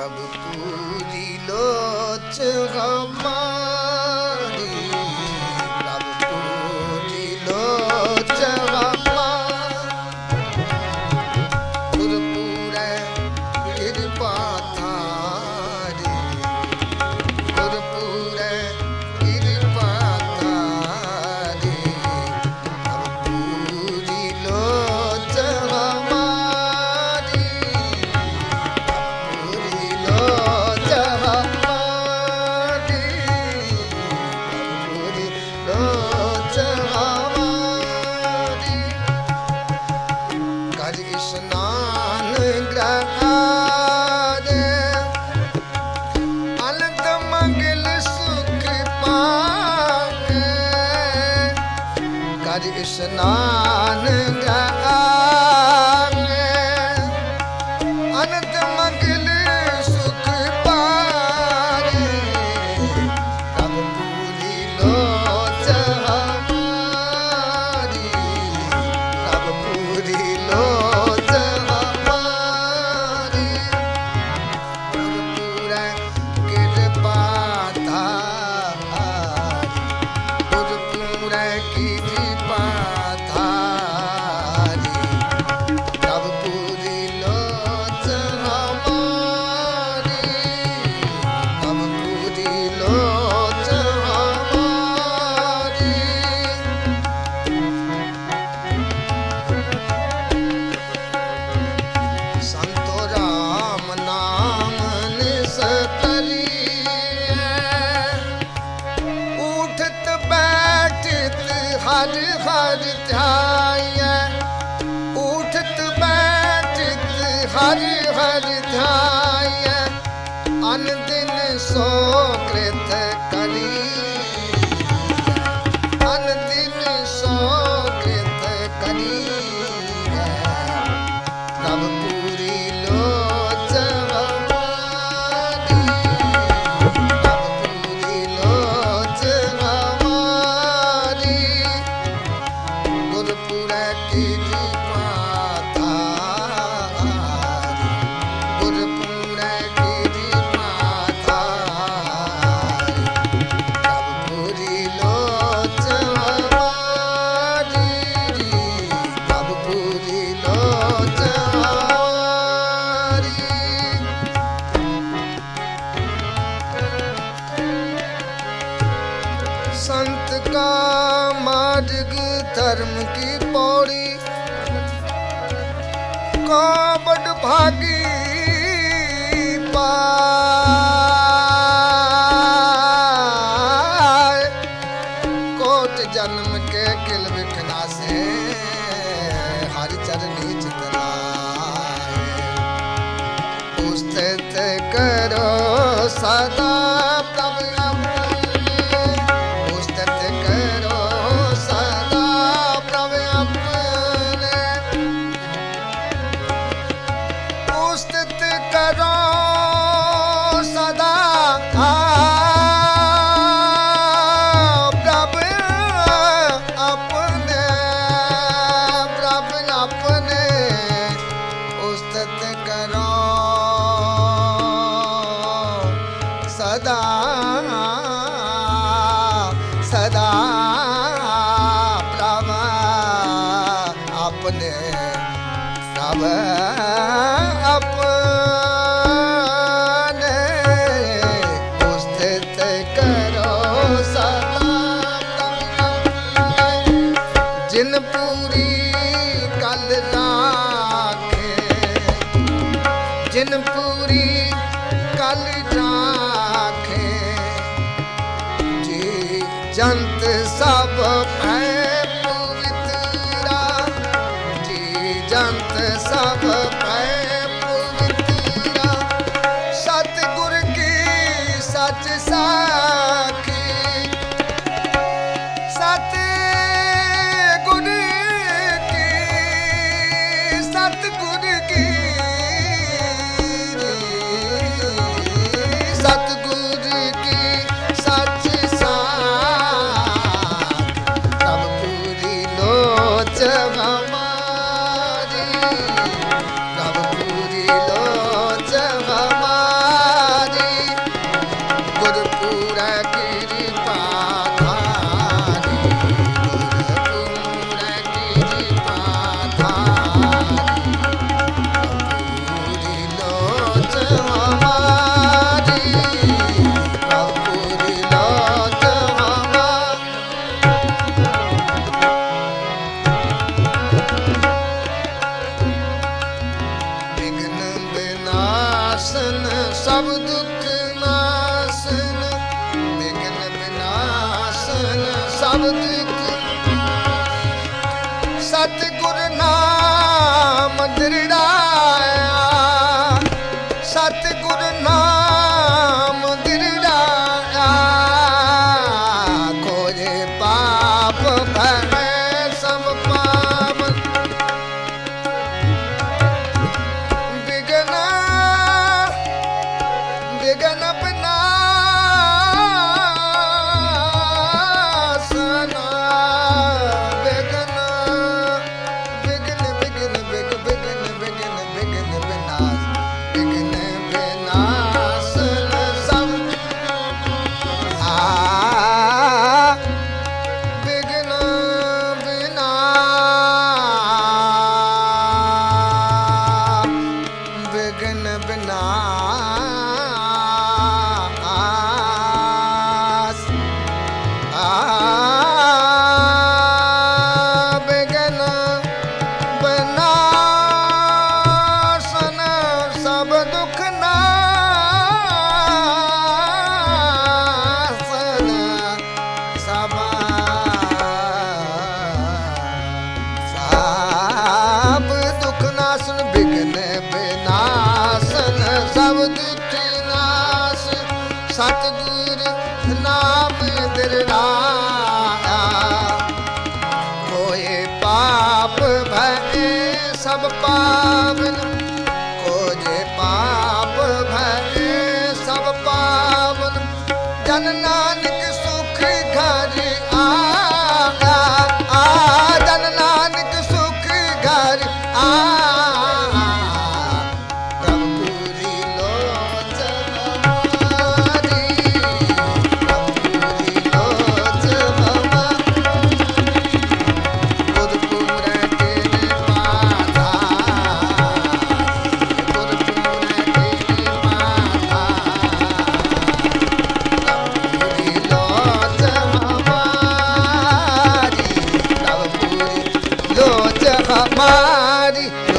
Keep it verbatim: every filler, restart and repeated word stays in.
तब पूरी लोच हमारी, तब पूरी लोच हमारी। गुरपुरे कृपा थारी, गुरपुरे कृपा थारी, तब पूरी लोच हमारी, पूरी लोच हमारी, पूरी लोच हमारी। कर स्नान ग्रह दे, अनंत मंगल सुख पावे। कर स्नान ग्रह दे, अनंत मंगल सुख पावे। तब पूरी लोच हमारी, तब पूरी लोच हमारी। गुरपुरे कृपा थारी, गुरपुरे कृपा थारी, तब पूरी लोच हमारी, तब पूरी लोच हमारी। संतो राम नाम निस्तरिए, उठत बैठत हर हर ध्याये। उठत बैठत हर हर ध्याये, अन दिन सो कृत करी, अन दिन सो कृत करी। तब पूरी लोच हमारी, तब पूरी लोच हमारी। गुरपुरे कृपा थारी, गुरपुरे कृपा थारी, तब पूरी लोच हमारी, तब पूरी लोच हमारी। संत का मार्ग धर्म की पौड़ी, को बड़ भागी पाए। कोट जन्म के किल बिखना से, हर चरनी चितलाए। उस्तित करो सदा प्रभु अपने, उस्तित करो सदा प्रभु अपने। उस्तित करो सदा प्रभु अपने, प्रभु अपने। उस्तित करो सदा सदा प्रभु अपने, प्रभु अपने। उस्तित करो सदा प्रभु अपने। जिन पूरी कल राखे, जिन पूरी कल राखे। जी जंत सब भै पवित्रा, जी जंत सब भै पवित्रा। सतगुर की सच साखी, सतगुर की सतगुर की सतगुर की सच साख। तब पूरी लोच हमारी, सब दुख नासन विघ्न विनाशन सब दुख सतगुर नाम दृढ़ाया सतगुर नाम दृढ़ाया खोजे पाप भय सब पावन विघ्न विघ्न विनाशना विघ्न विघ्न विघ्न विघ्न विघ्न विघ्न विघ्न विनाश विघ्न विनाशन सब आ विघ्न विना विघ्न विनाश आ विघ्न विनाशन सब दुख नाशन सब सब दुख नाशन विघ्न विनाशन सब दुख नाश सतगुर नाम दृढ़ाया कोई पाप भय सब पावन कोई पाप भय सब पावन जन नानक सुख घर आ आ जन नानक सुख घर आ प्रभुरी लोचन हमारी प्रभुरी लोचन हमारी गुरपुर तेरे माता गुरपुर तेरे माता प्रभुरी लोचन हमारी प्रभुरी लोचन हमारी